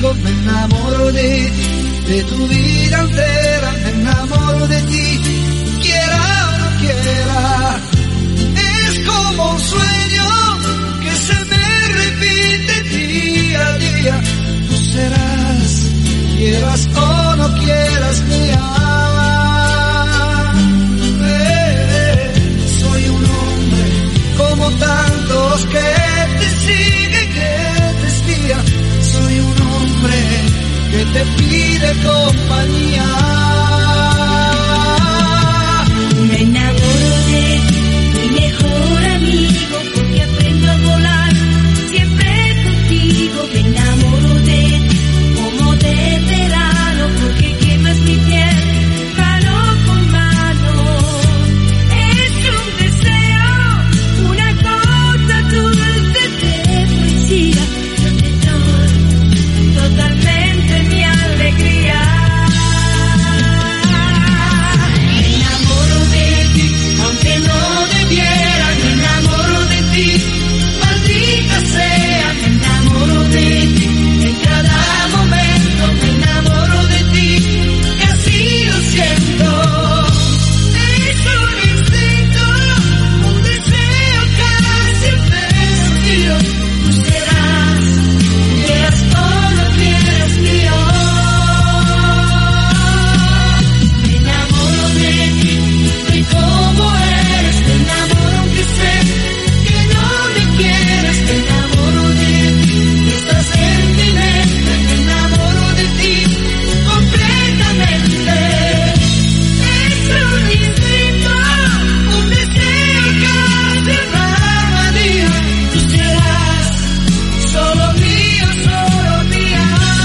amigo, me enamoro de tu vida entera, me enamoro de ti, quiera o no quiera. Es como un sueño que se me repite día a día. Tú serás, quieras o no quieras, mía. Soy un hombre como tantos que te sigue, que te espía. Soy un hombre que te pide compañía. Me enamoro de mi mejor amigo porque aprendo a volar siempre contigo. Me enamoro de ti como de verano porque quemas mi piel mano con mano. Es un deseo, una gota dulce de poesía. Yo te doy totalmente mi alegría. Me enamoro de ti, aunque no debiera. Me enamoro de ti, maldita sea. Me enamoro de ti, en cada momento. Me enamoro de ti, y así lo siento. Es un instinto, un deseo casi enfermizo. Tú serás, quieras o no quieras, mío. Me enamoro de ti, soy como eres. Me enamoro aunque sé que no me quieres. Me enamoro de ti, estás en mi mente. Me enamoro de ti completamente. Es un instinto, un deseo casi enfermizo. Tú serás solo mío, solo mía.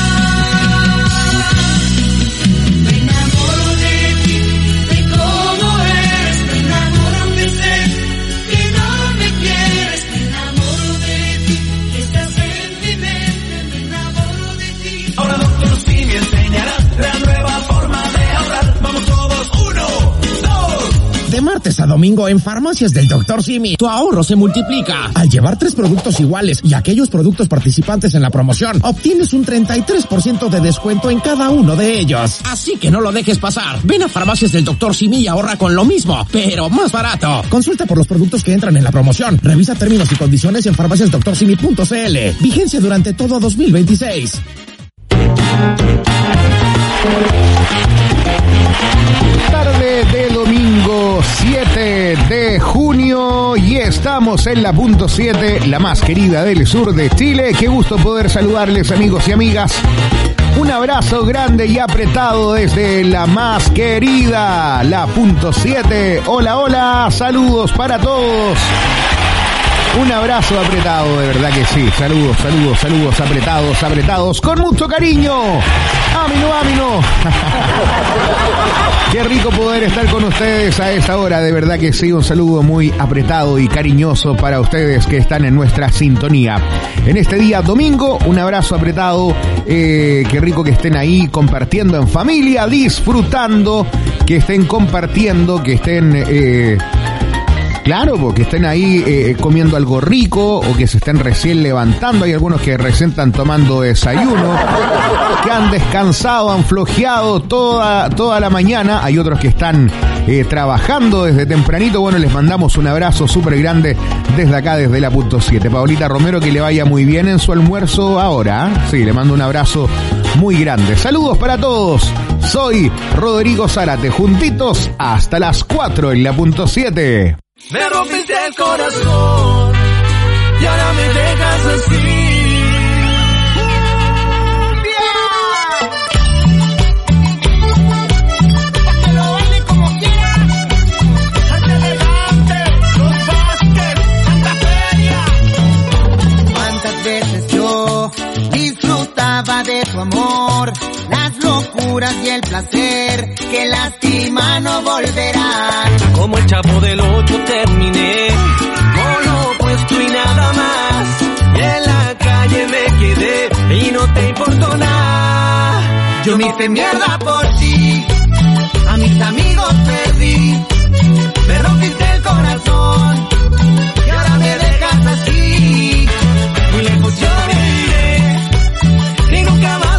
Me enamoro de ti, de cómo eres. Me enamoro aunque sé que no me quieres. Me enamoro de ti, que estás en mi mente. Me enamoro de ti. Ahora Dr. Simi enseñará la nueva forma de ahorrar. Vamos todos, 1, 2. De martes a domingo en Farmacias del Dr. Simi, tu ahorro se multiplica. Al llevar 3 productos iguales y aquellos productos participantes en la promoción, obtienes un 33% de descuento en cada uno de ellos. Así que no lo dejes pasar. Ven a Farmacias del Dr. Simi y ahorra con lo mismo, pero más barato. Consulta por los productos que entran en la promoción. Revisa términos y condiciones en farmaciasdoctorsimi.cl. Vigencia durante todo 2026. Tarde de domingo 7 de junio y estamos en la punto 7, la más querida del sur de Chile. Qué gusto poder saludarles, amigos y amigas. Un abrazo grande y apretado desde la más querida, la punto 7. Hola, hola, saludos para todos. Un abrazo apretado, de verdad que sí. Saludos, saludos, saludos apretados, apretados, con mucho cariño. ¡Ámino, ámino! Qué rico poder estar con ustedes a esa hora, de verdad que sí. Un saludo muy apretado y cariñoso para ustedes que están en nuestra sintonía. En este día domingo, un abrazo apretado. Qué rico que estén ahí compartiendo en familia, disfrutando, que estén compartiendo, que estén... Claro, porque estén ahí comiendo algo rico o que se estén recién levantando. Hay algunos que recién están tomando desayuno, que han descansado, han flojeado toda la mañana. Hay otros que están trabajando desde tempranito. Bueno, les mandamos un abrazo súper grande desde acá, desde la punto 7. Paulita Romero, que le vaya muy bien en su almuerzo ahora. Sí, le mando un abrazo muy grande. Saludos para todos. Soy Rodrigo Zárate. Juntitos hasta las 4 en la punto 7. Me rompiste el corazón y ahora me dejas así. Que lo baile como quieras. Ante elegante, los Vázquez, Santa Feria. Cuántas veces yo disfrutaba de tu amor, las locuras y el placer que lastima no volverán. Como el Chavo del 8 terminé con lo opuesto y nada más. Y en la calle me quedé y no te importó nada. Yo me hice mierda por ti, a mis amigos perdí. Me rompiste el corazón y ahora me dejas así. Muy lejos yo me iré y nunca más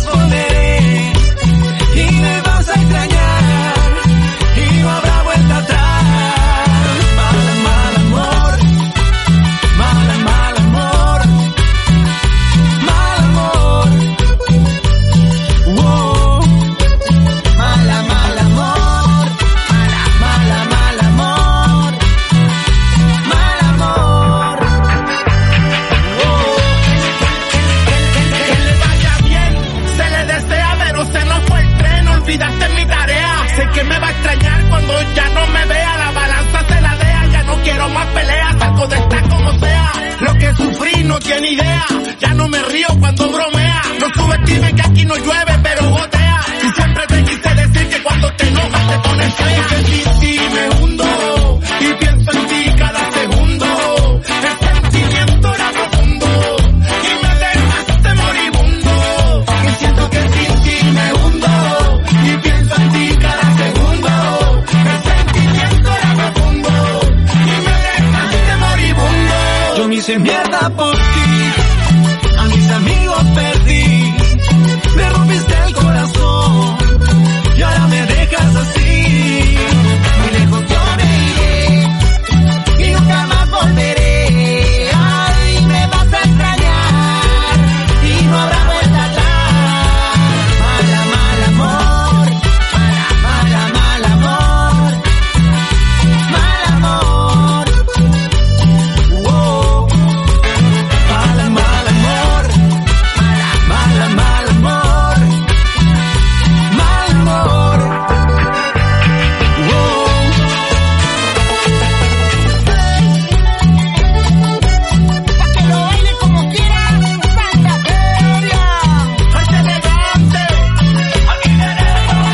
tiene idea, ya no me río cuando bromea. No subestimen que aquí no llueve pero gotea. Y siempre te quise decir que cuando te enojas te pones fea. Que sin ti me hundo y pienso en ti cada segundo. El sentimiento era profundo y me dejaste moribundo. Que siento que sin ti me hundo y pienso en ti cada segundo. El sentimiento era profundo y me dejaste moribundo. Yo me hice mierda por ti, a mis amigos perdí, me rompiste el corazón y ahora me dejas así. Muy lejos yo me iré y nunca más volveré. Ay, me vas a extrañar y no habrá vuelta atrás. Mala, mal amor, mala, mal amor, mal amor. Wow. Mal amor, mal amor, mal amor. Wow. Pa' que lo baile como quiera, Santa Feria. ¡Ay, elegante! Aquí tenemos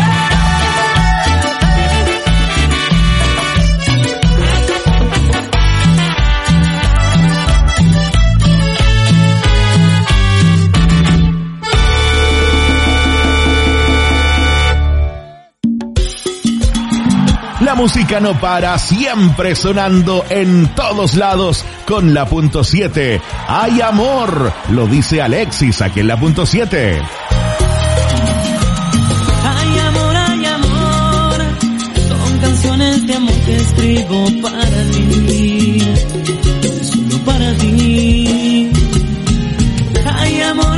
La música no para, siempre sonando en todos lados con la punto 7. ¡Ay, amor! Lo dice Alexis aquí en la punto 7. Ay amor, son canciones de amor que escribo para ti, solo para ti. Ay amor,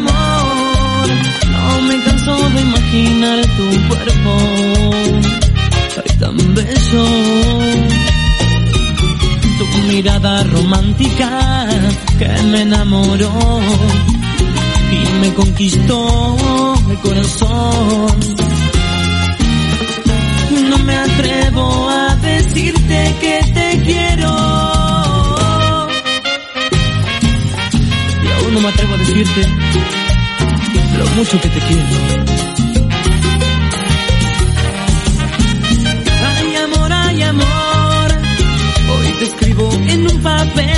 no me canso de imaginar tu cuerpo, ay tan bello, tu mirada romántica que me enamoró y me conquistó el corazón. No me atrevo a decirte que te quiero y aún no me atrevo a decirte lo mucho que te quiero. Ay amor, hoy te escribo en un papel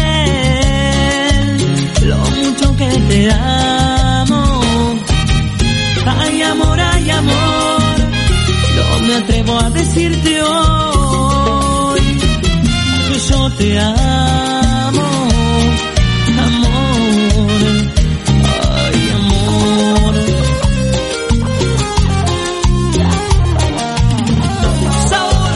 lo mucho que te amo. Ay amor, no me atrevo a decirte hoy que yo te amo, amor, ay amor. Sabor.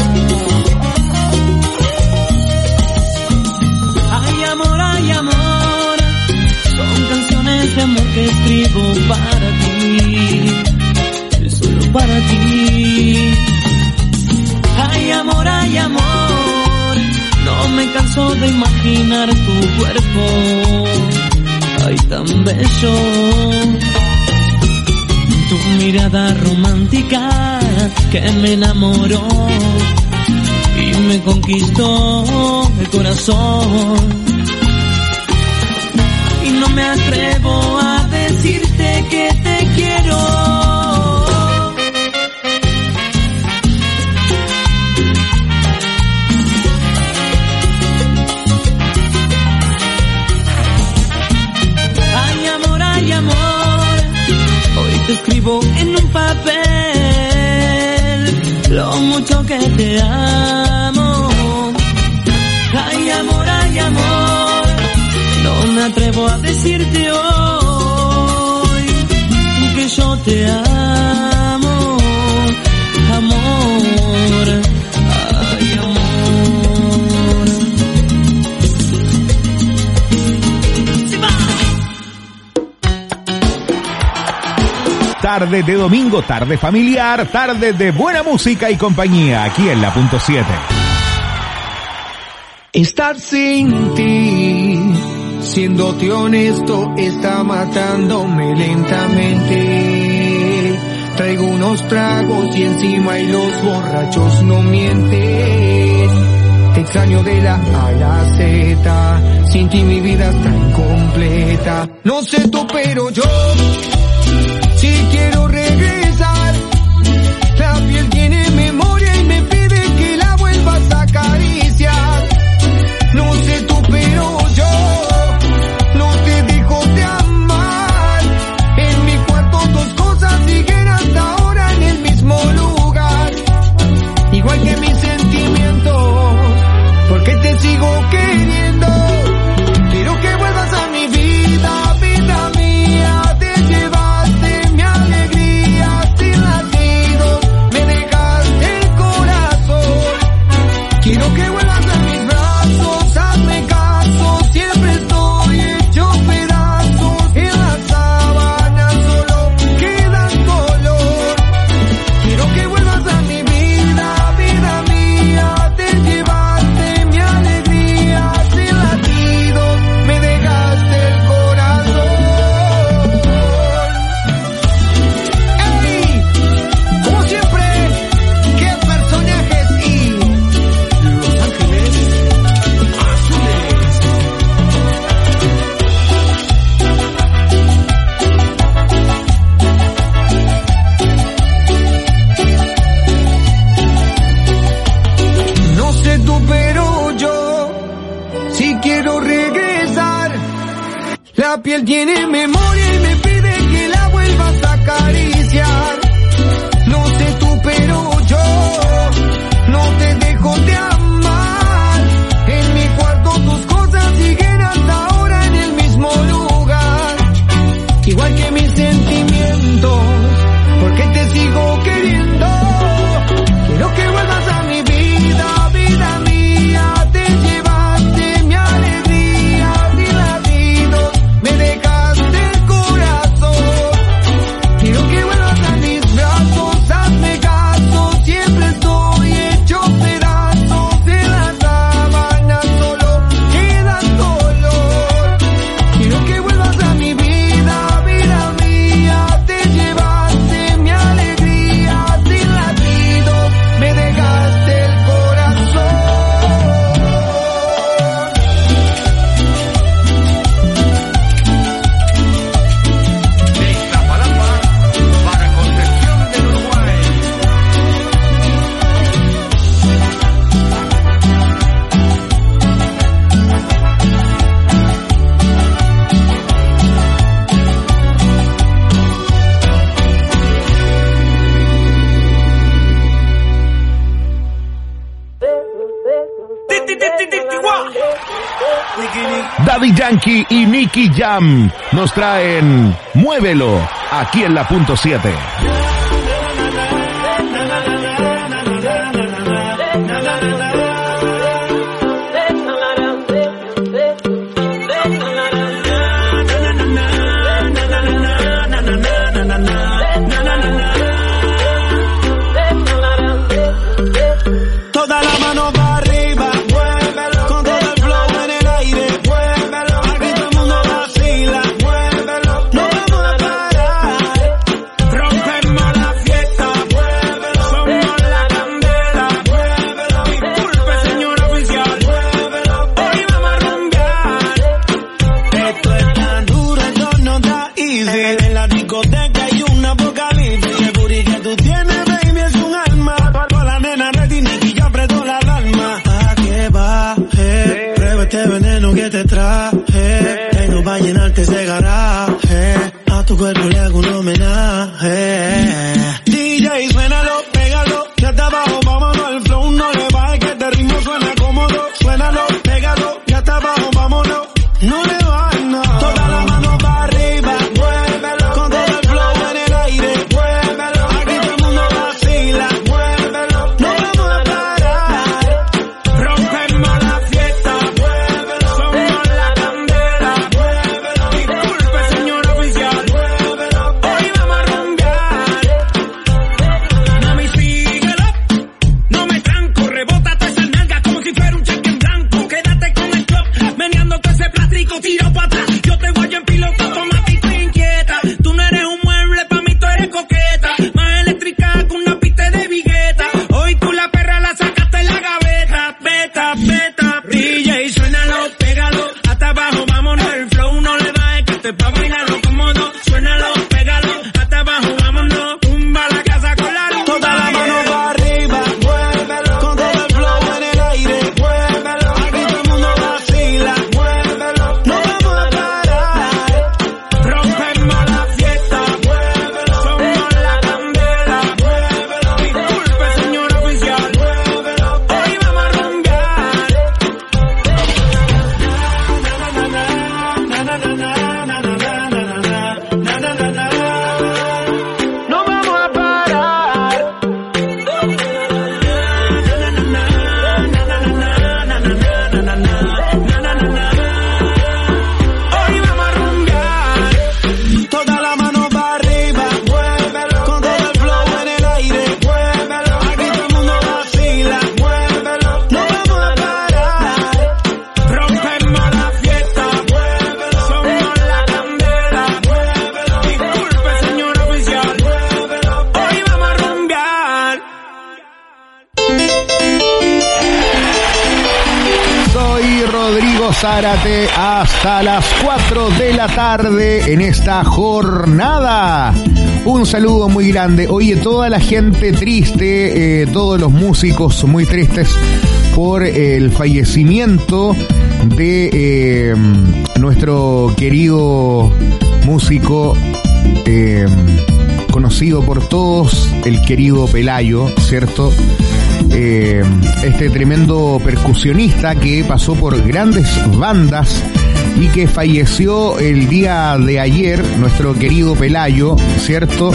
Ay amor, son canciones de amor que escribo para ti, solo para ti. Ay amor, no me canso de imaginar tu cuerpo, ay tan bello, tu mirada romántica que me enamoró y me conquistó el corazón. Y no me atrevo a decirte que te quiero. Ay amor, hoy te escribo en un papel lo mucho que te amo. Ay amor, no me atrevo a decirte hoy que yo te amo, amor, ay amor. ¡Sí va! Tarde de domingo, tarde familiar, tarde de buena música y compañía, aquí en la punto 7. Estar sin ti, siéndote honesto, está matándome lentamente. Traigo unos tragos y encima y los borrachos no mienten. Te extraño de la A a la Z, sin ti mi vida está incompleta. No sé tú, pero yo sí quiero regresar. La piel tiene memoria y me pide que la vuelvas a acariciar. No sé tú, pero yo no te dejo de amar. En mi cuarto dos cosas siguen hasta ahora en el mismo lugar. Igual que mis sentimientos, porque te sigo queriendo. Quiero que vuelvas a mi vida, vida mía. Te llevaste mi alegría sin latidos, me dejaste el corazón. Quiero que vuelvas a mis brazos, hazme caso. Siempre estoy hecho pedazos, en la sábana solo quedan color. Quiero que vuelvas a mi vida, vida mía. Te llevaste mi alegría sin latidos, me dejaste el corazón. ¡Ey! Como siempre, qué personajes y Los Ángeles Azules. No sé tú, pero yo sí quiero regresar. La piel tiene memoria y me pide que la vuelvas a acariciar. No sé tú, pero yo no te dejo de amar. En mi cuarto tus cosas siguen hasta ahora en el mismo lugar. Igual que mis sentimientos, porque te sigo queriendo. Quiero que vuelvas a mi vida, vida mía. Te llevaste mi alegría sin latidos, me dejaste el corazón. Quiero que vuelvas a mis brazos, hazme caso. Siempre estoy hecho pedazos, en la sábana solo queda dolor. Quiero que vuelvas a mi vida, vida mía. Te llevaste mi alegría sin latidos, me dejaste el corazón. De Iztapalapa para Concepción del Uruguay. Daddy Yankee y Nicky Jam nos traen Muévelo aquí en la punto 7. Toda la mano para arriba, muévelo. Con todo el flow en el aire, muévelo. Aquí todo el mundo vacila, muévelo. No vamos a parar, rompemos la fiesta, muévelo. Somos la candela, muévelo. Disculpe, señor oficial, muévelo. Hoy vamos a rumbear. Esto es tan duro, esto no da easy. En la discoteca hay un apocalipsis. El booty que tú tienes, baby, es un alma. Toda la nena ready, Nicky, yo aprieto la alarma. A que baje, prueba este veneno que te traje. Tengo pa' llenarte ese garaje. A tu cuerpo le hago un homenaje. DJ, suénalo, pégalo, ya está abajo, vámonos al flow, no le bajes que este ritmo suena cómodo. Suénalo, pégalo, ya está abajo, vámonos, no le bajes, no. Toda la mano para arriba, muévelo. Con todo el flow en el aire, muévelo. Aquí todo el mundo vacila, muévelo. No vamos a parar, rompemos la fiesta, muévelo. Somos la candela, muévelo. Disculpe, señor oficial, muévelo. Hoy vamos a rumbear. Domingo Zárate hasta las 4 de la tarde en esta jornada. Un saludo muy grande. Oye, toda la gente triste, todos los músicos muy tristes por el fallecimiento de nuestro querido músico, conocido por todos, el querido Pelayo, ¿cierto? Este tremendo percusionista que pasó por grandes bandas y que falleció el día de ayer, nuestro querido Pelayo, ¿cierto?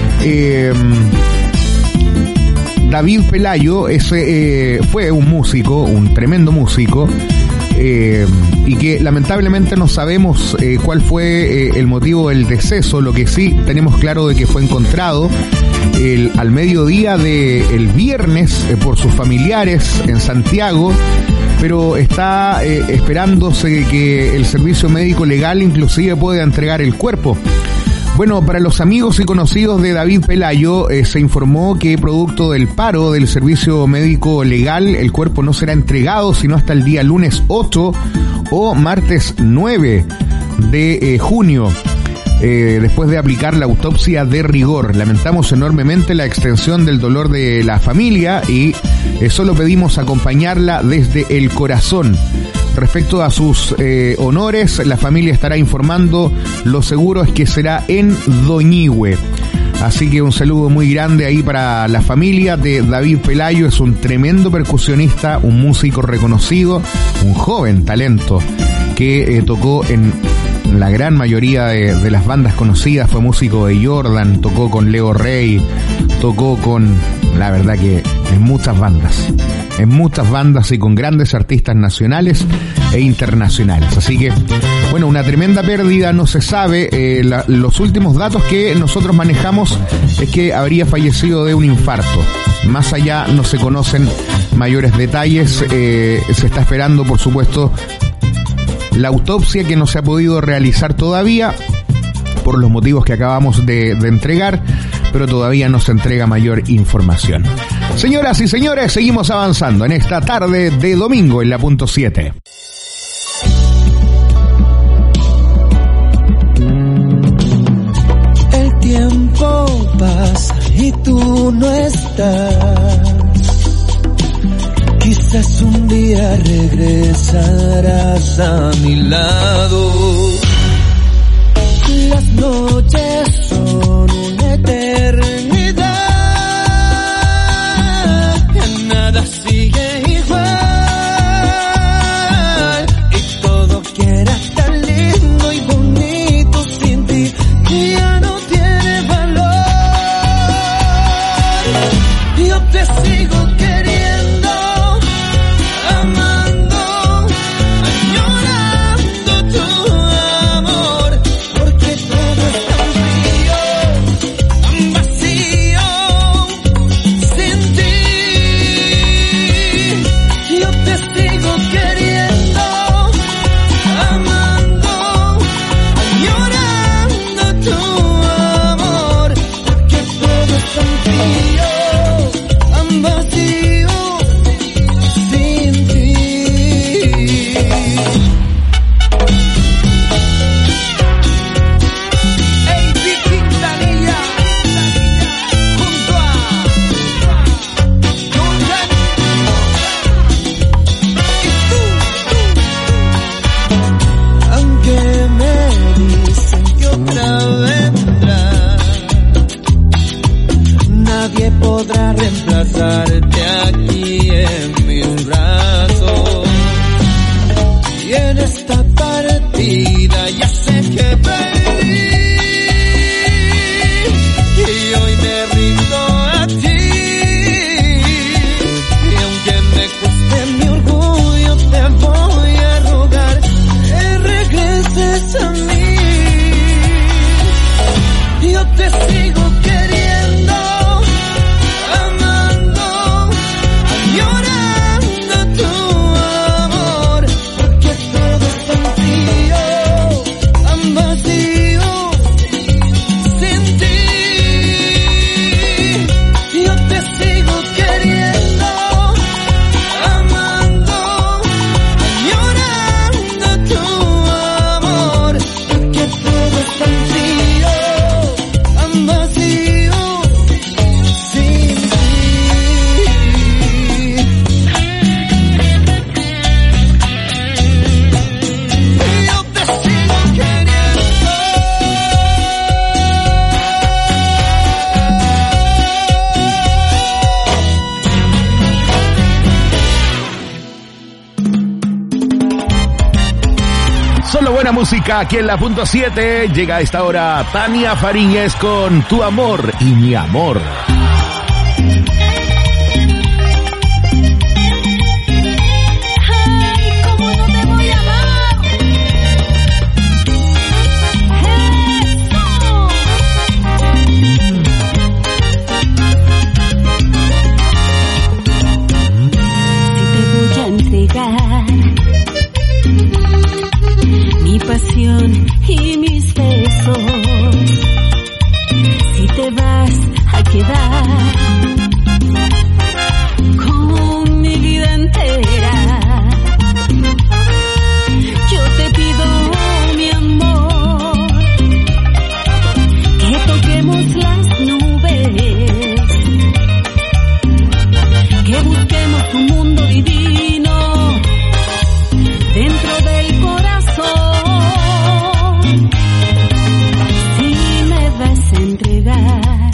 David Pelayo fue un músico, un tremendo músico, y que lamentablemente no sabemos cuál fue el motivo del deceso. Lo que sí tenemos claro de que fue encontrado al mediodía del viernes por sus familiares en Santiago, pero está esperándose que el servicio médico legal inclusive pueda entregar el cuerpo. Bueno, para los amigos y conocidos de David Pelayo, se informó que producto del paro del servicio médico legal, el cuerpo no será entregado sino hasta el día lunes 8 o martes 9 de junio. Después de aplicar la autopsia de rigor. Lamentamos enormemente la extensión del dolor de la familia y solo pedimos acompañarla desde el corazón. Respecto a sus honores, la familia estará informando. Lo seguro es que será en Doñihue. Así que un saludo muy grande ahí para la familia de David Pelayo. Es un tremendo percusionista, un músico reconocido, un joven talento que tocó en la gran mayoría de las bandas conocidas. Fue músico de Jordan, tocó con Leo Rey, tocó con, la verdad que en muchas bandas y con grandes artistas nacionales e internacionales. Así que, bueno, una tremenda pérdida. No se sabe, los últimos datos que nosotros manejamos es que habría fallecido de un infarto. Más allá no se conocen mayores detalles. Se está esperando, por supuesto, la autopsia, que no se ha podido realizar todavía por los motivos que acabamos de entregar, pero todavía no se entrega mayor información. Señoras y señores, seguimos avanzando en esta tarde de domingo en la punto 7. El tiempo pasa y tú no estás. Quizás un día regresarás a mi lado. Las noches son una eternidad. Ya nada sigue igual. Y todo que era tan lindo y bonito sin ti ya no tiene valor. Yo te sigo queriendo, amando, añorándote. Solo buena música aquí en la punto 7. Llega a esta hora Tania Fariñez con Tu Amor y Mi Amor. Pasión y mis besos, si te vas a quedar con mi vida entera, yo te pido, mi amor, que toquemos las nubes, que busquemos un mundo divino dentro del corazón. Entregar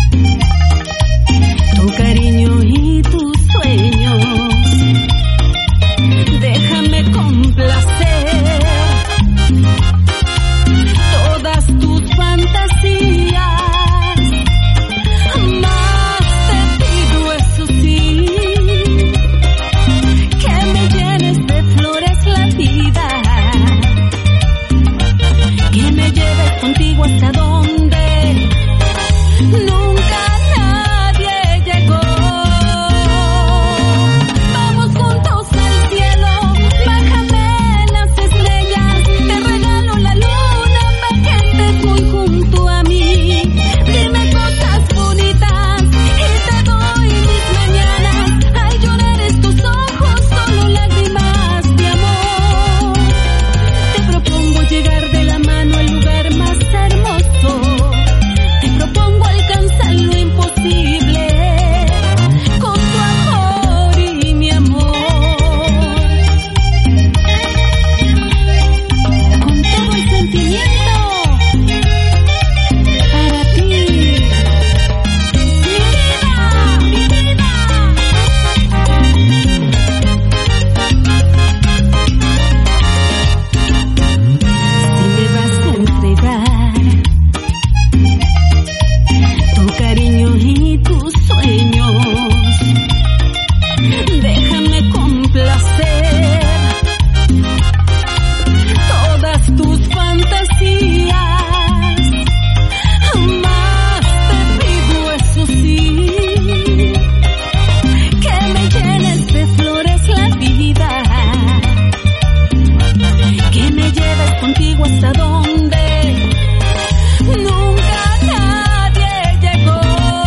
tu cariño y tus sueños, déjame complacer todas tus fantasías, más te pido, eso sí, que me llenes de flores la vida, que me lleves contigo hasta donde nunca nadie llegó. Vamos juntos al cielo, bájame las estrellas, te regalo la luna para que estés muy junto a mí. Dime cosas bonitas y te doy mis mañanas. Al llorar estos ojos, solo lágrimas de amor. Te propongo llegar de la mano al lugar más hermoso. Te propongo alcanzar lo imposible con tu amor y mi amor, con todo el sentimiento para ti, mi vida, mi vida. Si me vas a entregar tu cariño y tus sueños, déjame complacer todas tus fantasías, más te pido, eso sí, que me llenes de flores la vida, que me lleves contigo hasta donde nunca nadie llegó.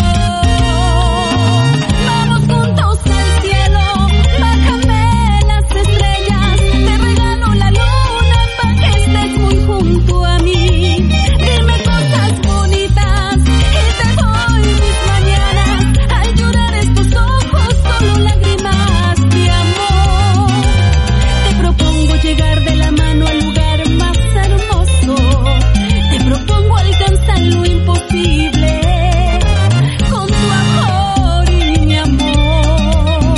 Vamos juntos al cielo, bájame las estrellas, te regalo la luna para que estés muy junto a mí. Dime cosas bonitas y te doy mis mañanas. Al llorar estos ojos, solo lágrimas de amor. Te propongo llegar de la mano al lugar más hermoso. Te propongo alcanzar lo imposible con tu amor y mi amor.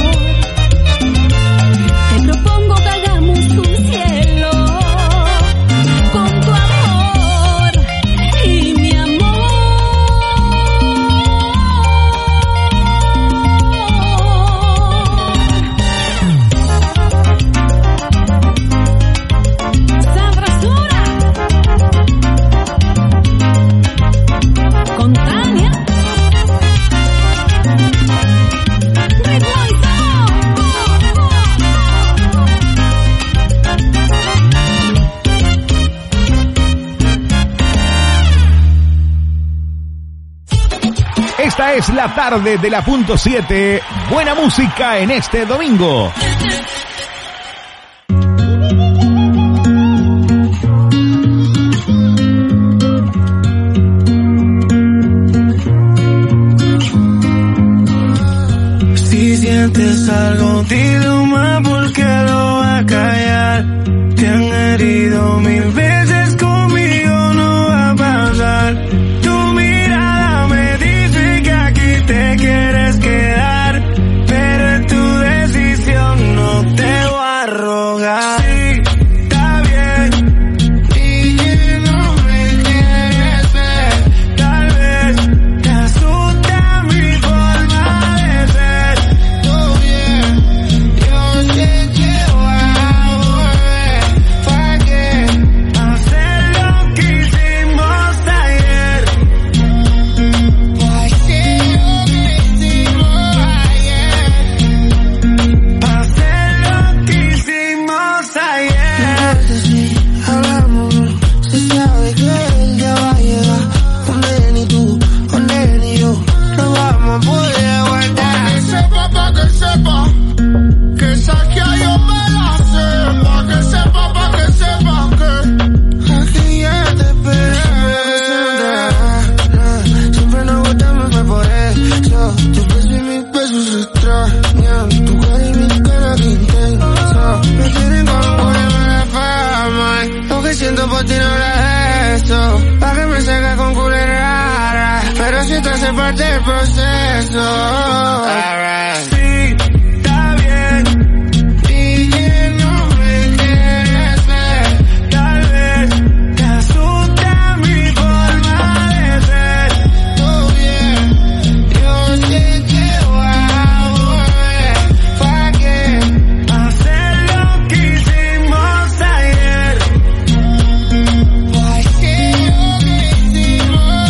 Te propongo que hagamos un cielo con tu amor y mi amor. Sabrosura con Tania, ritmo y Esta es la tarde de la punto 7. Buena música en este domingo. Si sientes algo, dilo más, porque lo va a callar. Te han herido 1000 veces, conmigo no va a pasar. Tu mirada me dice que aquí te quieres quedar, pero es tu decisión, no te que si hablamos, se sabe que el día va a llegar donde ni tú, donde ni yo nos vamos a poder aguantar. Pa' que sepa, que esa que yo me la sé. Pa' que sepa que aquí ya te esperé. Siempre nos gustamos, fue por eso. Tu beso y mis besos se extrañan. Tu cara y mi cara que intensa. Me quieren como la fama. Lo que siento por ti no era eso. Pa' que me saca con culera rara. Pero si te hace parte del proceso. Alright. Sí, está bien. Y que no me quieres ver. Tal vez te asusta mi forma de ser. Todo bien, yo sé que voy a volver. ¿Pa' qué? Hacer lo que hicimos ayer. ¿Pa' qué lo que hicimos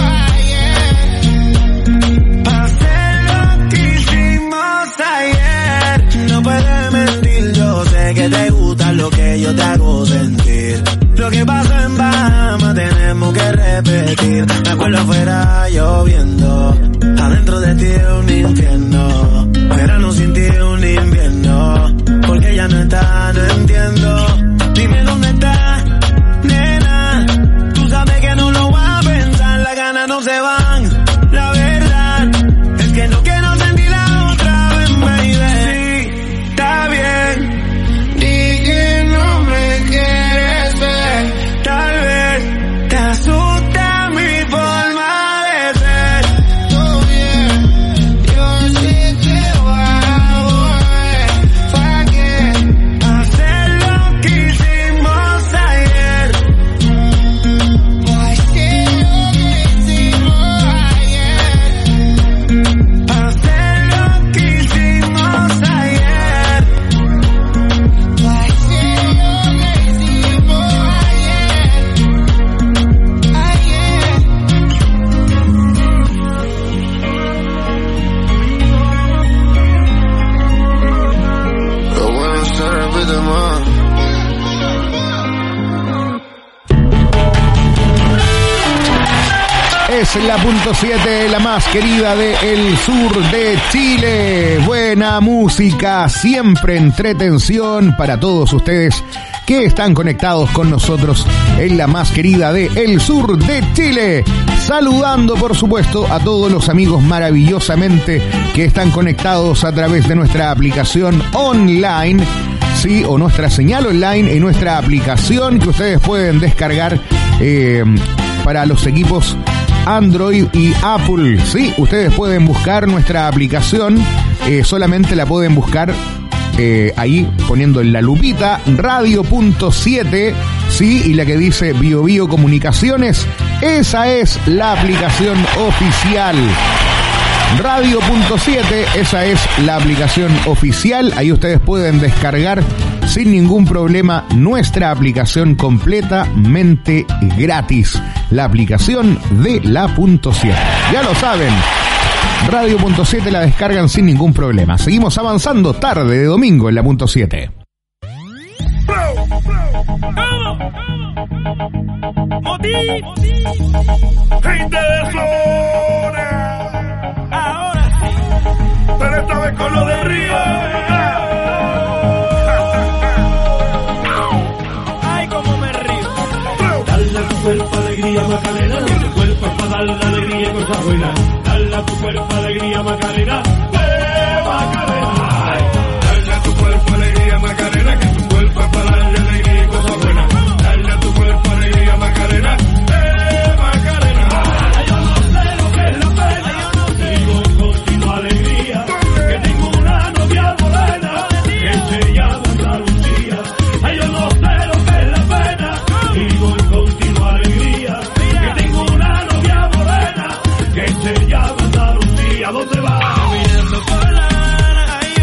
ayer? Hacer lo que hicimos ayer. No puedes mentir, yo sé que te gusta lo que yo te hago sentir. Lo que pasó en Bahamas tenemos que repetir. Me acuerdo afuera lloviendo, adentro de ti un infierno. Verano sin ti un invierno, porque ya no está, no entiendo. Dime dónde está, nena. Tú sabes que no lo vas a pensar, las ganas no se van. La verdad es que no quiero sentir la otra vez, baby. Sí, está bien. Di que no me quieres ver. Tal vez te asusta mi forma de ser. Todo bien, yo sé que voy a volver. ¿Pa' qué? Hacer lo que hicimos ayer. ¿Pa' qué lo que hicimos ayer? Hacer lo que hicimos ayer. ¿Pa' qué lo que hicimos ayer? Lo bueno se repite más. Es la punto 7, la más querida de el sur de Chile. Buena música, siempre entretención para todos ustedes que están conectados con nosotros en la más querida de el sur de Chile. Saludando, por supuesto, a todos los amigos maravillosamente que están conectados a través de nuestra aplicación online, sí, o nuestra señal online en nuestra aplicación que ustedes pueden descargar para los equipos Android y Apple. Sí, ustedes pueden buscar nuestra aplicación, solamente la pueden buscar ahí poniendo en la lupita radio.7, sí, y la que dice Bio Bio Comunicaciones, esa es la aplicación oficial. Radio.7, esa es la aplicación oficial. Ahí ustedes pueden descargar sin ningún problema nuestra aplicación completamente gratis. La aplicación de la punto 7. Ya lo saben. Radio.7 la descargan sin ningún problema. Seguimos avanzando tarde de domingo en la punto 7. gente de zona. Ahora sí, pero esta vez con lo de Río. Ay, cómo me río. Dale a tu cuerpo alegría, Macarena. Tu cuerpo es para darle alegría y cosas buenas. Dale a tu cuerpo alegría, Macarena. Macarena. Dale a tu cuerpo alegría, Macarena. Que tu cuerpo es para darle alegría y cosas buenas. Dale a tu cuerpo alegría, Macarena. Macarena. Yo no sé lo que es la pena. Digo contigo alegría. Que tengo una novia morena que se llama Andalucía. Yo no sé lo que es la pena. Digo contigo alegría. Que tengo una novia morena que se llama Andalucía. ¿Dónde va? Caminando por La Habana,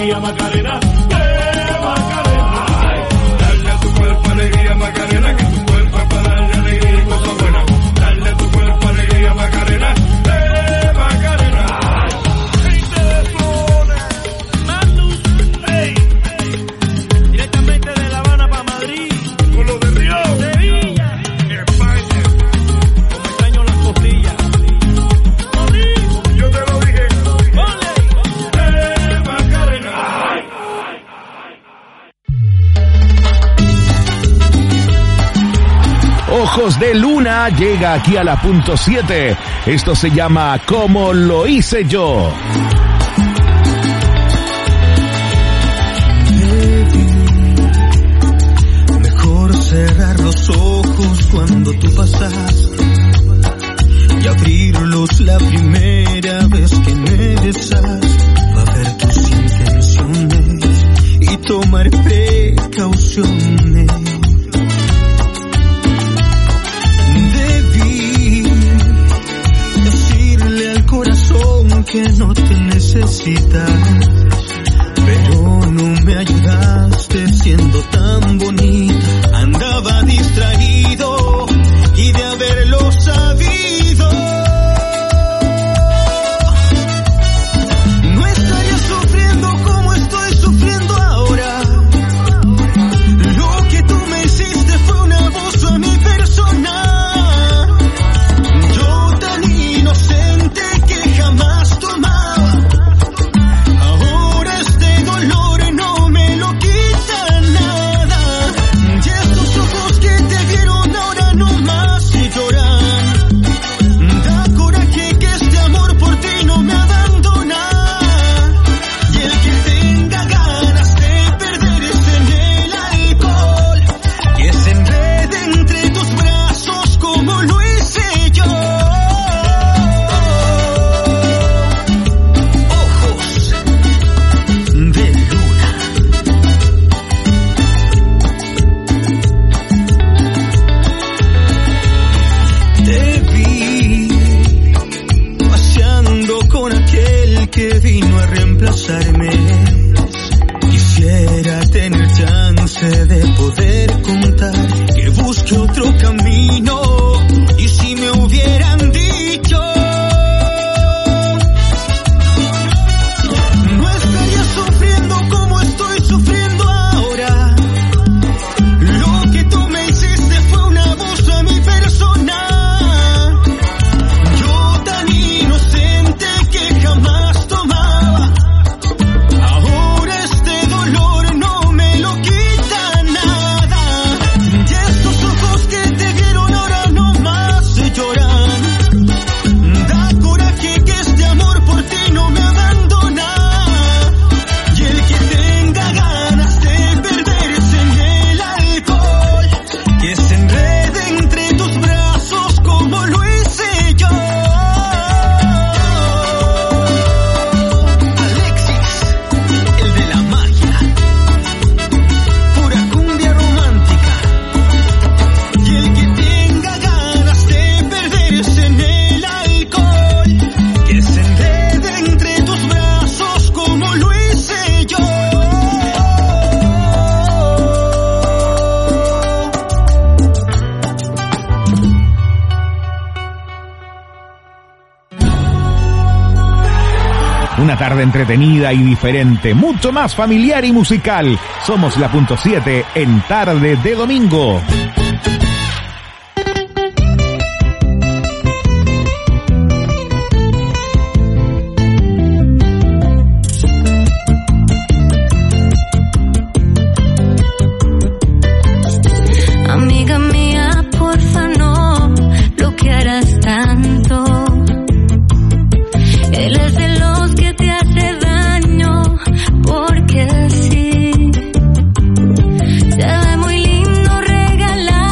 alegría, Macarena. Macarena. Dale a tu cuerpo alegría, Macarena, que tu cuerpo es para darle alegría y cosas buenas. Dale a tu cuerpo alegría, Macarena. Macarena. Directamente de La Habana para Madrid, con los de Río, Sevilla, España, como extraño las costillas. Yo te lo dije. Macarena. Ojos de Luna llega aquí a la punto 7. Esto se llama Como lo hice yo. Mejor cerrar los ojos cuando tú pasas y abrirlos la primera vez que me besas, para ver tus intenciones y tomar precauciones. Debí decirle al corazón que no te necesita, pero no me ayudaste siendo tan bonita. Andaba distraído y de haberlo sabido no estaría sufriendo como estoy sufriendo ahora. Lo que tú me hiciste fue un abuso a mi persona. Yo tan inocente que jamás tomaba. Ahora este dolor no me lo quita nada. Y estos ojos que te vieron ahora no más se lloran. Da coraje que este amor por ti no me abandona. Y el que tenga ganas de perderse en el alcohol, que se enrede entre tus brazos como lo hice yo. Ojos de luna. Te vi paseando con aquel que vino a reemplazarme. Quisiera tener chance de poder contar que busque otro camino. Y si me hubieran dicho, no estaría sufriendo como estoy sufriendo ahora. Lo que tú me hiciste fue un abuso a mi persona. Yo tan inocente que jamás tomaba. Ahora este dolor no me lo quita nada. Y estos ojos que te vieron ahora no más se lloran. Da coraje que este amor por ti no me abandona. Y el que tenga ganas de perderse en el alcohol, que se enrede entre tus brazos como lo hice yo. Alexis, el de la magia, pura cumbia romántica. Y el que tenga ganas de perderse en el alcohol, que se enrede entre tus brazos como lo hice yo. Una tarde entretenida y diferente, mucho más familiar y musical. Somos la punto 7 en Tarde de Domingo. Amiga mía, porfa no lo que harás tanto. Él es de los que te hace daño, porque sí. Se ve muy lindo regalar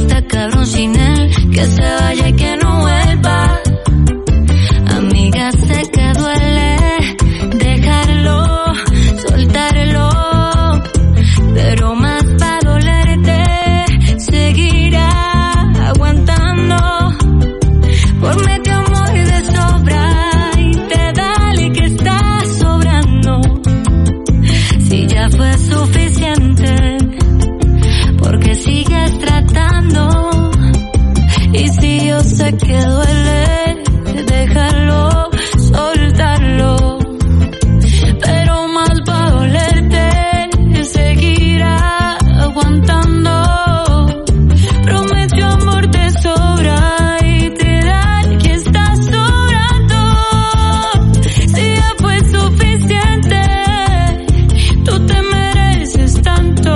está cabrón sin él, que se vaya y que no vuelva. Amiga, sé que duele dejarlo, soltarlo, pero más pa' dolerte seguirá aguantando. Promete amor de sobra y te dale que está sobrando. Si ya fue suficiente, porque sigues tratando. Y si yo sé que duele dejarlo, soltarlo, pero más pa' dolerte seguirá aguantando. Prometió amor de sobra y te da el que está sobrando. Si ya fue suficiente, tú te mereces tanto.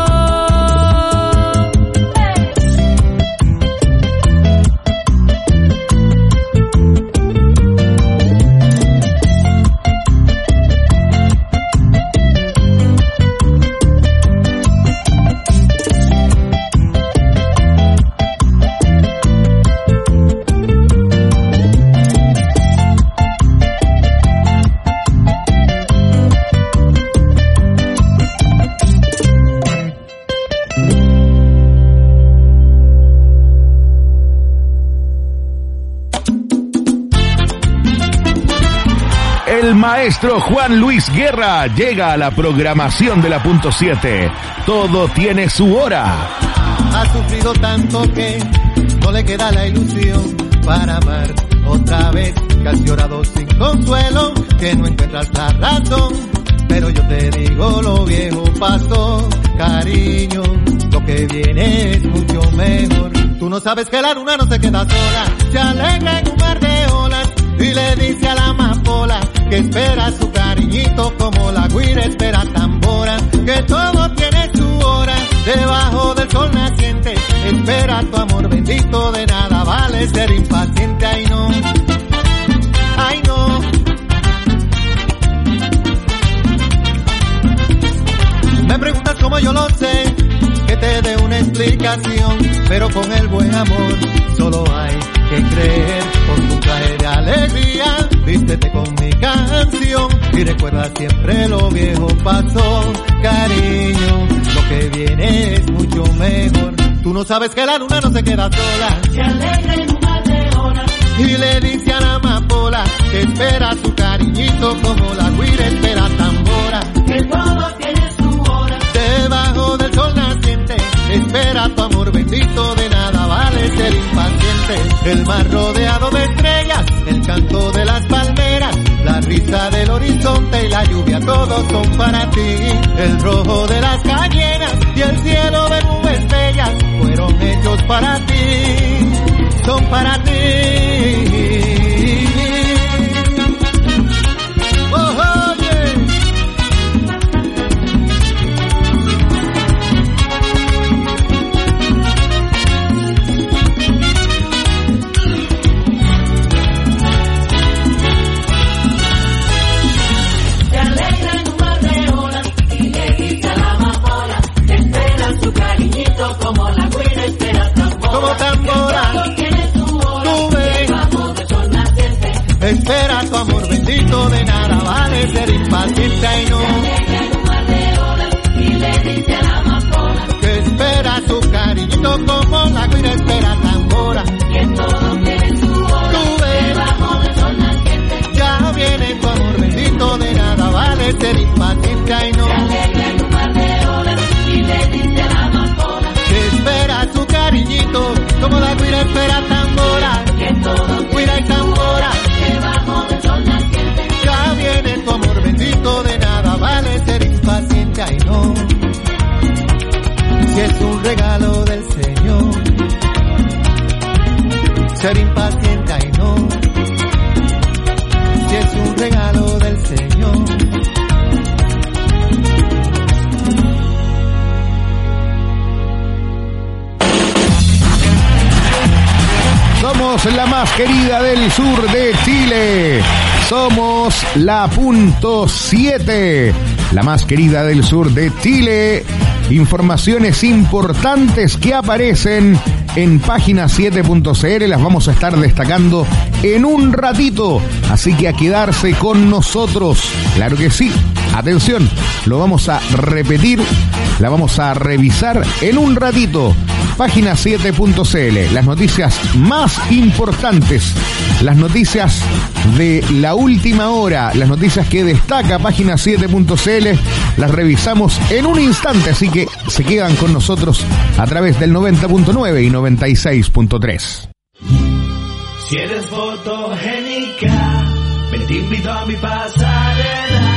El maestro Juan Luis Guerra llega a la programación de la Punto 7. Todo tiene su hora. Ha sufrido tanto que no le queda la ilusión para amar otra vez. Que has llorado sin consuelo, que no encuentras la razón. Pero yo te digo, lo viejo pasó, cariño. Lo que viene es mucho mejor. Tú no sabes que la luna no se queda sola, se alegra en un mar de olas. Y le dice a la amapola que espera su cariñito como la guira espera tambora, que todo tiene su hora debajo del sol naciente. Espera tu amor bendito, de nada vale ser impaciente. Ay no, ay no. Me preguntas cómo yo lo sé, que te dé una explicación, pero con el buen amor solo hay que creer. Con tu traje de alegría, vístete con mi canción y recuerda siempre lo viejo pasó, cariño. Lo que viene es mucho mejor. Tú no sabes que la luna no se queda sola, Se alegra en un mar de olas. y le dice a la amapola que espera su cariñito como la guira espera tambora, Que todo tiene su hora. debajo del sol naciente. Espera tu amor bendito, de nada vale ser impaciente. El mar rodeado de estrellas, el canto de las palmeras, la risa del horizonte y la lluvia, todos son para ti. El rojo de las cañeras y el cielo de nubes bellas fueron hechos para ti, son para ti. Oh, oye. Se alegra en un mar de olas y le dice a la amapola que espera su cariñito como la guira espera tambora. Como tambora. Que todo tiene su hora. Tú ves. Debajo del sol naciente. Espera tu amor bendito, de nada vale ser impaciente. Ay no, Se alegra en un mar de olas y le dice a la amapola que espera su cariñito como la guira espera tambora. que todo tiene su hora. Tú ves. Debajo del sol naciente. Ya viene tu amor bendito, de nada vale ser impaciente. Ay no, Se alegra en un mar de olas y le dice a la amapola que espera su cariñito como la guira espera tambora. que todo Guira y tambora. debajo del sol naciente. Ya viene tu amor bendito, de nada vale ser impaciente. Ay no, si es un regalo del Señor, ser impaciente. Ay no, si es un regalo del Señor. Somos la más querida del sur de Chile. Somos la Punto 7, la más querida del sur de Chile. Informaciones importantes que aparecen en página7.cl. Las vamos a estar destacando en un ratito, así que a quedarse con nosotros. Claro que sí. Atención, lo vamos a repetir, la vamos a revisar en un ratito. Página7.cl, las noticias más importantes, las noticias de la última hora, las noticias que destaca Página7.cl, las revisamos en un instante, así que se quedan con nosotros a través del 90.9 y 96.3. Si eres fotogénica, me te invito a mi pasarela.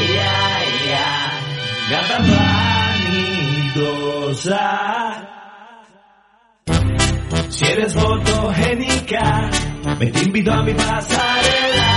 Gata vanidosa. Si eres fotogénica, me te invito a mi pasarela.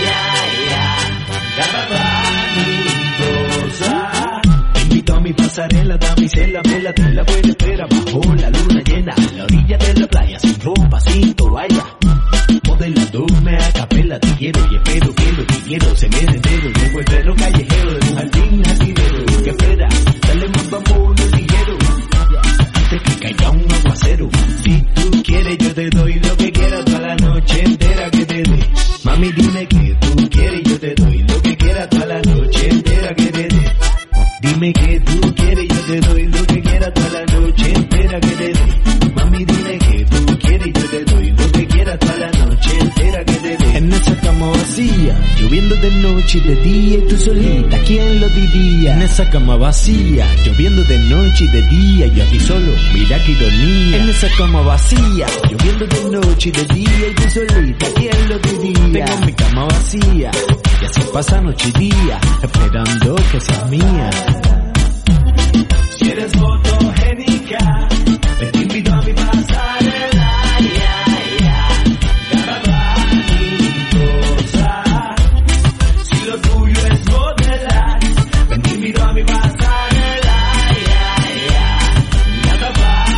Gata vanidosa. Te invito a mi pasarela, damisela, vela, te la buena espera bajo la luna llena, a la orilla de la playa, sin ropa, sin toalla. Modelándome a capela, te quiero y espero que lo que quiero se me entero. Llevo el perro callejero de un jardín jardinero. ¿Qué espera? Dale más vámonos ligero, antes que caiga un aguacero. Si tú quieres yo te doy lo que quieras toda la noche entera que te dé. Mami dime que tú quieres yo te doy lo que quieras toda la noche entera que te dé. Dime que tú quieres yo te doy lo que quieras toda la noche entera que te dé. Mami dime que tú quieres yo te doy lo que quieras toda la noche entera que te dé. En esa cama vacía, lloviendo de noche y de día y tú solita, ¿quién lo diría? En esa cama vacía, lloviendo de noche y de día, yo aquí solo, mira qué ironía. En esa cama vacía, lloviendo de noche y de día y tú solita, ¿quién lo diría? Tengo mi cama vacía y así pasa noche y día, esperando que seas mía. Si eres fotogénica, me te invito a mi pasarela. Si lo tuyo es modelar, me te invito a mi pasarela. Gata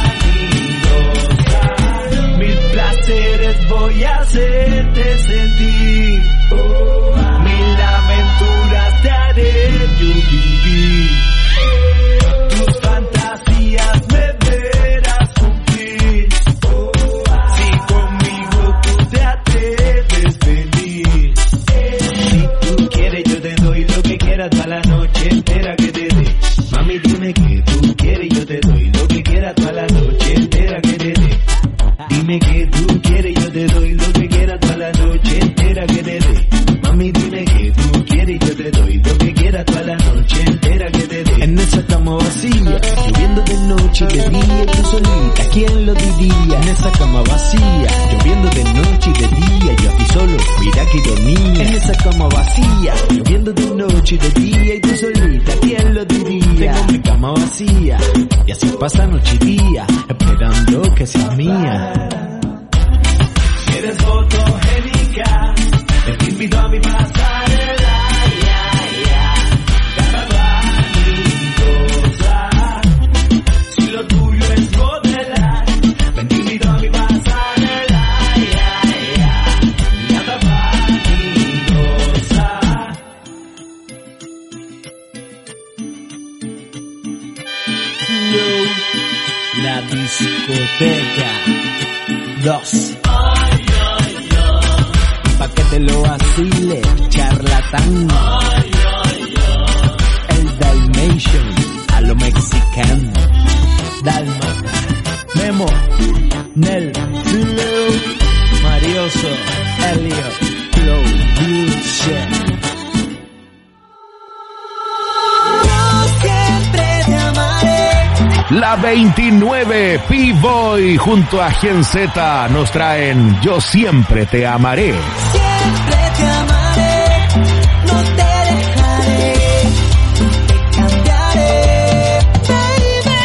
vanidosa. Mil placeres voy a hacerte sentir. Mil aventuras te haré yo vivir. Tus fantasías me verás cumplir. Si conmigo tú te atreves venir. Si tú quieres yo te doy lo que quieras toda la noche entera que te dé. Mami dime que tú quieres yo te doy lo que quieras toda la noche entera que te dé. Dime que tú quieres yo te doy lo que quieras toda la noche entera que te dé. Mami dime que tú quieres yo te doy lo que quieras toda la noche entera que te dé. En esa cama vacía, lloviendo de noche y de día y tú solita, ¿quién lo diría? En esa cama vacía, lloviendo de noche y de día, yo aquí solo, mira qué ironía. En esa cama vacía, lloviendo de noche y de día y tú solita, ¿quién lo diría? Tengo mi cama vacía y así pasa noche y día, esperando que seas mía. Si eres fotogénica, te invito a mi pasarela. Gata vanidosa. Si lo tuyo es modelar, te invito a mi pasarela. Gata vanidosa. Yo, la discoteca 2. Pa' que te lo vacile, charlatán. El Dalmatian, a lo mexicano. Dalma, Memo, Nel, Flow, Marioso, Elliot, Flow, Bullshit. La 29 P-Boy junto a Gen Z nos traen Yo siempre te amaré. Siempre te amaré, no te dejaré, te cambiaré, baby.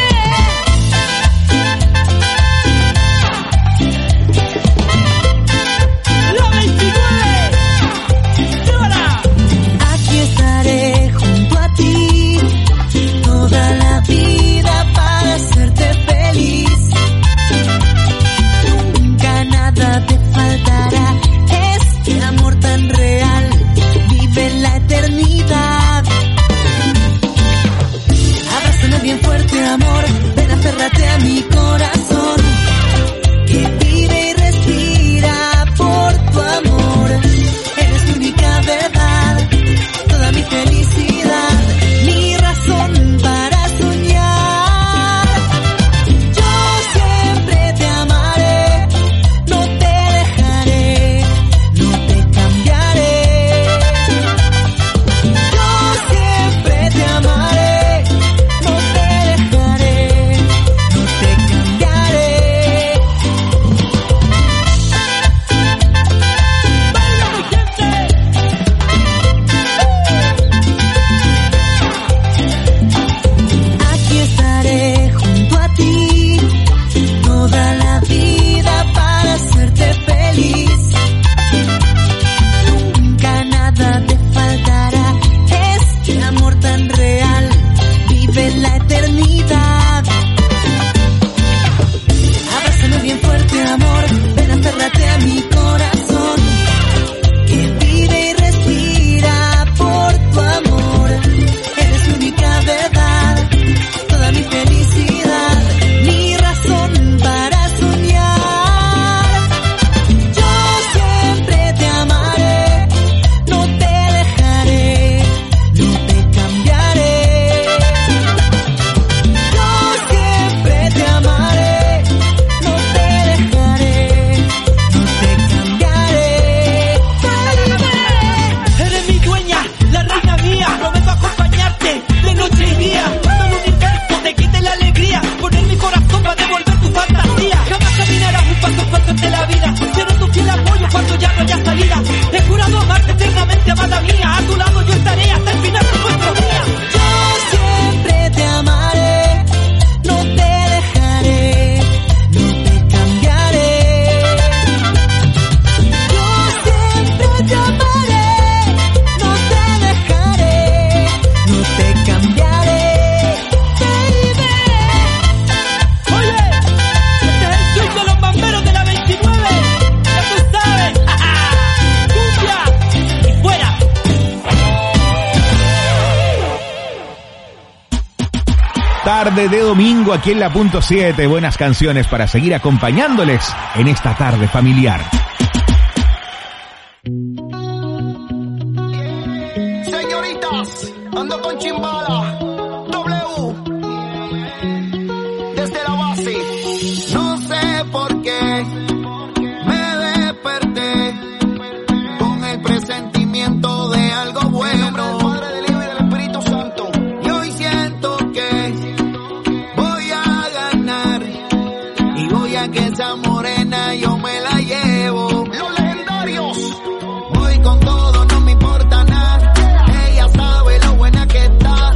La 29, ¡llévala! Aquí estaré junto a ti toda la vida para hacerte feliz. Nunca nada te faltará, este amor tan tarde de domingo aquí en la Punto 7. Buenas canciones para seguir acompañándoles en esta tarde familiar. Señoritas, ando con Chimbala, W, desde la base. No sé por qué me desperté con el presentimiento de algo bueno. En nombre del Padre, del Hijo y del Espíritu Santo. Y hoy siento que voy a ganar y voy a que esa morena yo me la llevo. Los legendarios. Voy con todo, no me importa nada. Ella sabe lo buena que está.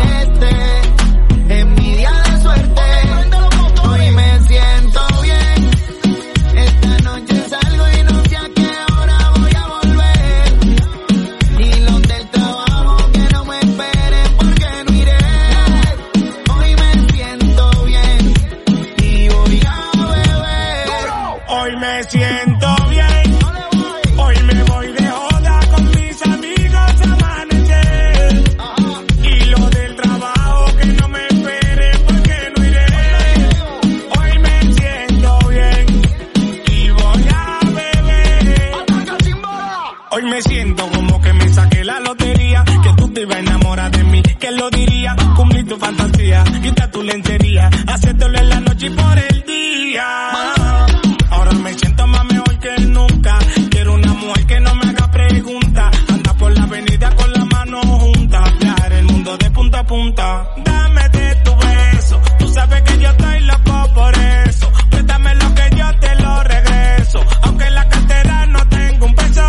Es mi día de suerte. Hoy me siento bien. Esta noche salgo y no sé a qué hora voy a volver. Y los del trabajo que no me esperen porque no iré. Hoy me siento bien y voy a beber. Hoy me siento bien. Hoy me voy de joda con mis amigos a amanecer. Y los del trabajo que no me esperen porque no iré. Hoy me siento bien y voy a beber. Hoy me siento como que me saqué la lotería, que tú te ibas a enamorar de mí. ¿Quién lo diría? Cumplí tu fantasía, quita tu lencería, hacértelo en la noche y por el día. Ahora me siento más mejor que nunca. Quiero una mujer que no me haga preguntas. Anda por la avenida con las manos juntas. Viajar el mundo de punta a punta. Dame de tu beso. Tú sabes que yo estoy loco por eso. Préstame lo que yo te lo regreso. Aunque en la cartera no tengo un peso.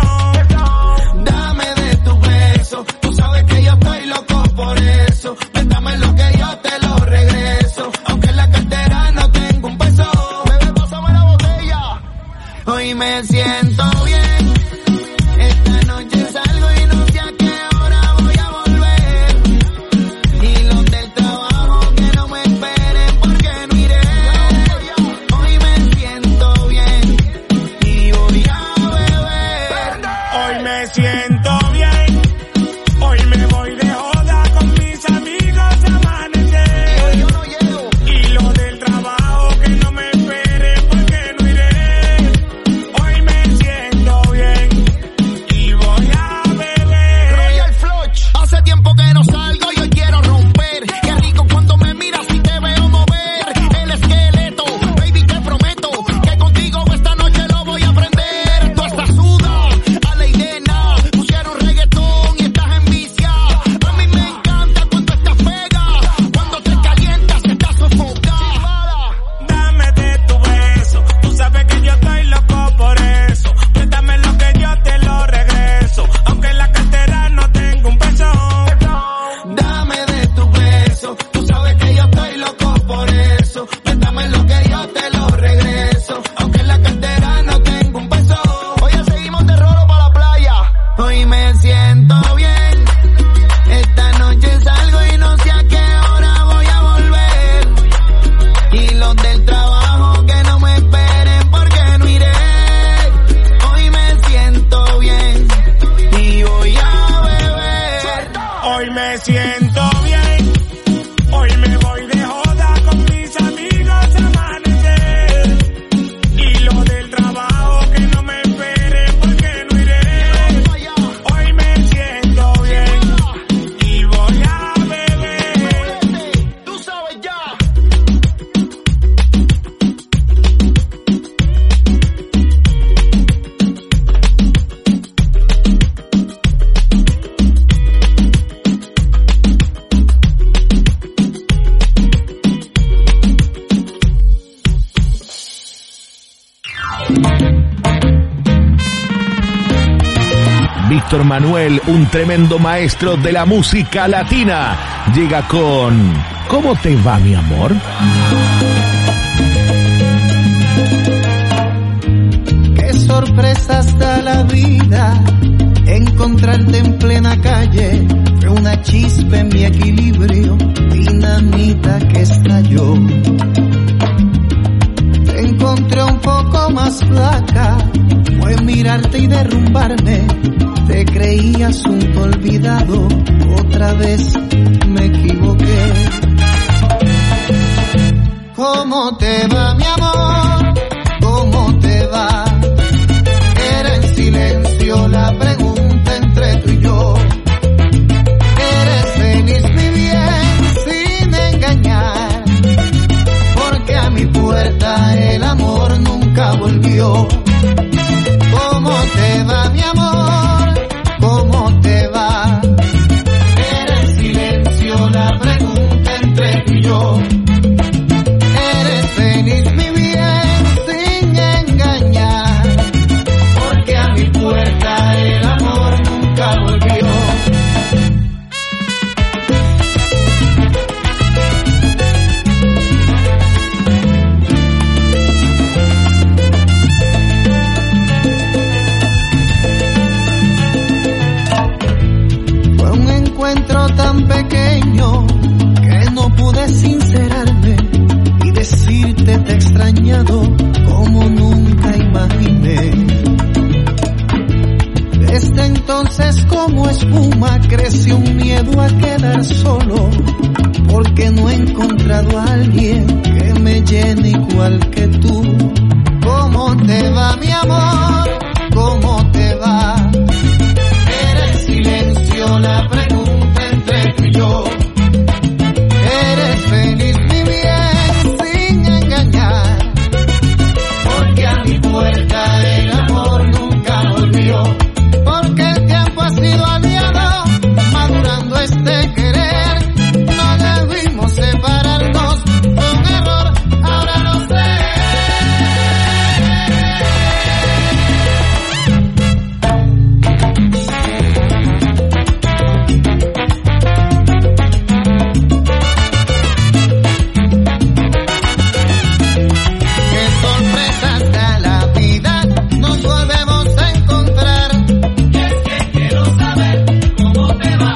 Dame de tu beso. Tú sabes que yo estoy loco por eso. Préstame lo que yo te lo regreso. Aunque en la cartera no tengo un peso. Bebé, pásame la botella. Hoy me siento bien. Esta noche salgo y no sé a qué hora voy a volver. Y los del trabajo que no me esperen porque no iré. Hoy me siento bien y voy a beber. Hoy me siento bien. Hoy me voy de joda con mis amigos a amanecer. Yo no llego. Y los del trabajo que no me esperen porque no iré. Hoy me siento bien y voy a beber. Royal Flush. Hace tiempo que no salgo y hoy quiero romper. Qué rico cuando me miras y te veo mover el esqueleto. Baby, te prometo que contigo esta noche lo voy a aprender. Tú estás suda, a la idea. Pusieron reggaetón y estás enviciada. A mí me encanta cuando estás pega. Cuando te calientas estás sofocada. Dame de tu beso. Tú sabes que yo estoy loco por eso. Préstame lo que yo te lo regreso. Aunque en la cartera no tengo un peso. Dame de tu beso. Tú sabes que yo estoy loco por eso. Préstame lo que yo te lo regreso. Aunque en la cartera no tengo un peso. Hoy seguimos de rolo para la playa. Hoy me siento bien. Esta noche salgo y no sé a qué hora voy a volver. Y los del trabajo que no me esperen porque no iré. Hoy me siento bien y voy a beber. Hoy me siento bien. Hoy me voy de joda con mis amigos a amanecer. Y los del trabajo que no me esperen porque no iré. Hoy me siento bien y voy a beber. Tú sabes ya. Víctor Manuel, un tremendo maestro de la música latina, llega con ¿Cómo te va, mi amor? Qué sorpresas da la vida, encontrarte en plena calle, fue una chispa en mi equilibrio, dinamita que estalló. Te encontré un poco más flaca, fue mirarte y derrumbarme, te creí asunto olvidado, otra vez me equivoqué. ¿Cómo te va, mi amor? ¿Cómo te va? Era en silencio la pregunta entre tú y yo. Eres feliz, mi bien, sin engañar, porque a mi puerta el amor nunca volvió. ¿Cómo te va, mi amor? ¿Cómo te va? Era en silencio la pregunta entre tú y yo. Eres feliz, mi bien, sin engañar, porque a mi puerta el amor nunca volvió. Fue un encuentro tan pequeño que no pude sincerarme y decirte te he extrañado como nunca imaginé. Desde entonces como espuma creció un miedo a quedar solo, porque no he encontrado a alguien que me llene igual que tú.